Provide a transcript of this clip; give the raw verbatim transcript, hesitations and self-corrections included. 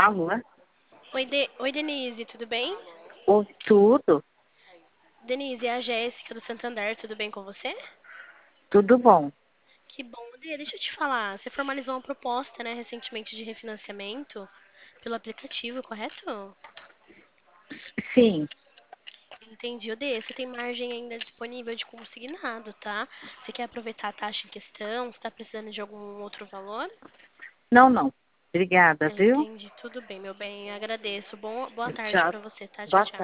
Alô? Oi, De... Oi, Denise, tudo bem? Ou tudo? Denise, é a Jéssica do Santander, tudo bem com você? Tudo bom? Que bom, Dê, deixa eu te falar, você formalizou uma proposta, né, recentemente de refinanciamento pelo aplicativo, correto? Sim. Entendi, Dê, você tem margem ainda disponível de consignado, tá? Você quer aproveitar a taxa em questão? Você tá precisando de algum outro valor? Não, não. Obrigada, viu? Entendi, tudo bem, meu bem, agradeço. Bom, boa tarde Tchau. pra você, tá? Tchau, Boa tchau.